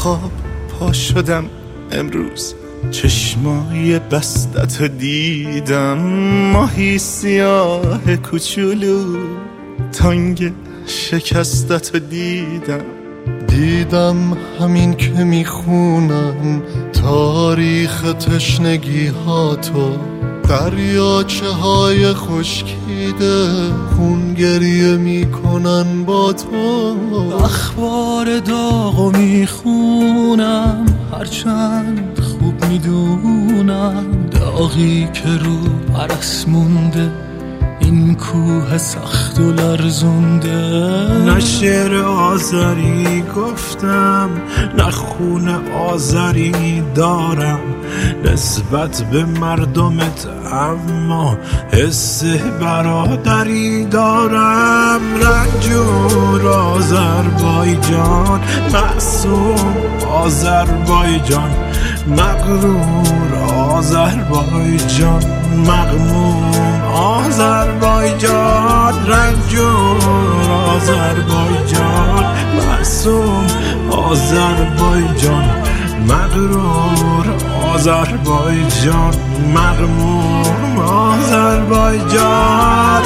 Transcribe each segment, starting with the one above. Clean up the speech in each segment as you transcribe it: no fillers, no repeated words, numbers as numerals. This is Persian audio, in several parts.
خواب پا شدم امروز، چشمای بستت دیدم، ماهی سیاه کوچولو تنگ شکستت دیدم همین که میخونم تاریخ تشنگی ها تو، دریاچه های خشکیده خون گریه میکنن با تو. اخبار داغو میخونم هرچند خوب میدونم، داغی که رو عرص مونده این کوه سخت و لرزونده. نه شعر آذری گفتم، نه خون آذری دارم نسبت به مردمت، اما حس برادری دارم. رنجور آذربایجان، معصوم آذربایجان، مغرور آذربایجان، مغموم آذربایجان. رنجور آذربایجان، معصوم آذربایجان، مغرور آذربایجان، مغموم آذربایجان.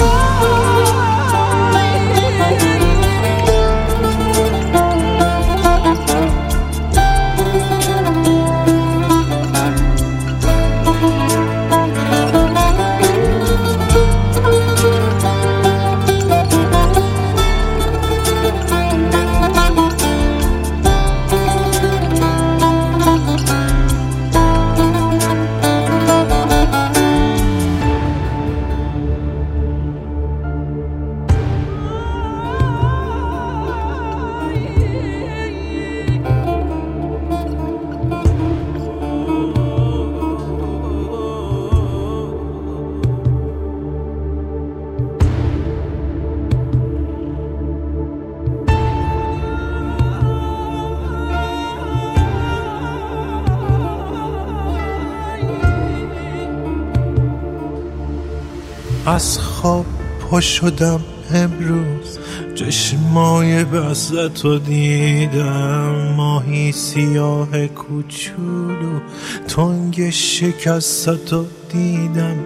از خواب پا شدم امروز، چشمای بستتو دیدم، ماهی سیاه کوچولو تنگ شکستتو دیدم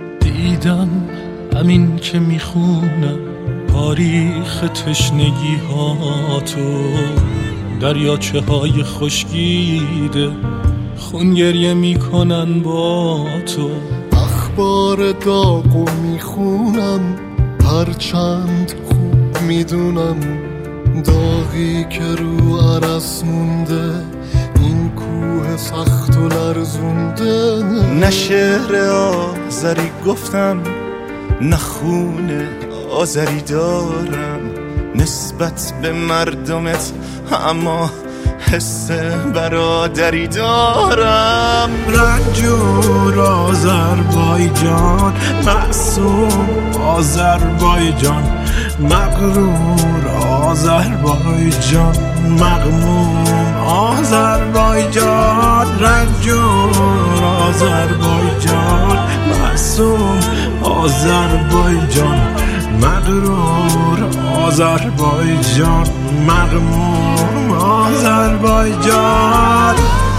همین که میخونم تاریخ تشنگی ها تو، دریاچه های خشکیده خون گریه میکنن با تو. اخبار داغو میخونم هرچند خوب میدونم، داغی که رو عرص مونده این کوه سخت و لرزونده. نه شعر آذری گفتم، نه خون آذری دارم نسبت به مردمت، اما حس برادری دارم. رنجور آذربایجان، معصوم آذربایجان، مغرور آذربایجان، مغموم آذربایجان. رنجور آذربایجان، معصوم آذربایجان، مغرور آذربایجان، مغموم آذربایجان.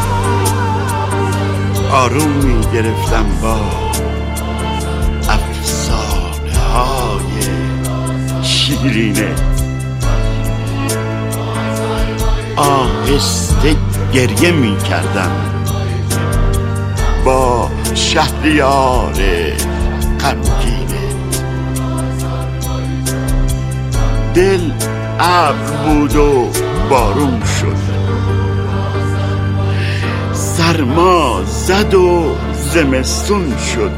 آروم می گرفتم با افسانه های شیرینه، آهسته گریه می کردم با شهریار غمگینه. دل ابر بود و بارون شد، سرما زد و زمستون شد،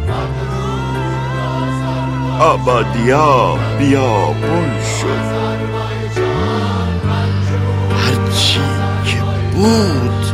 آبادیا بیابون شد، هرچی که بود